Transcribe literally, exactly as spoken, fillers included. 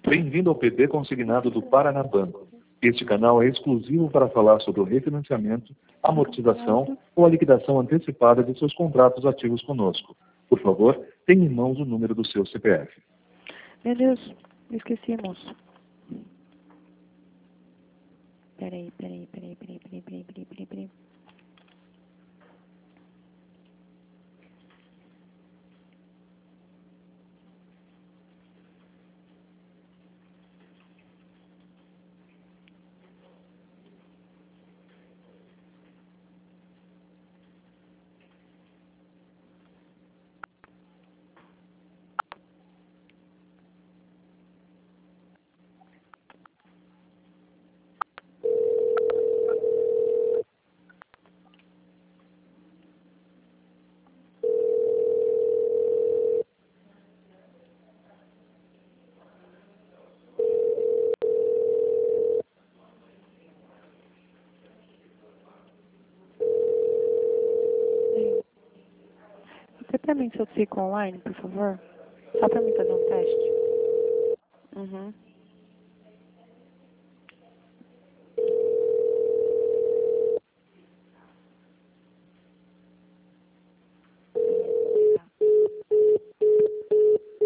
Bem-vindo ao P D consignado do Paraná Banco. Este canal é exclusivo para falar sobre o refinanciamento, amortização ou a liquidação antecipada de seus contratos ativos conosco. Por favor, tenha em mãos o número do seu C P F. Meu Deus, esqueci, moço. Peraí, peraí, peraí, peraí, peraí, peraí, peraí, peraí, peraí. Você pra mim se eu fico online, por favor? Só pra mim fazer um teste. Uhum.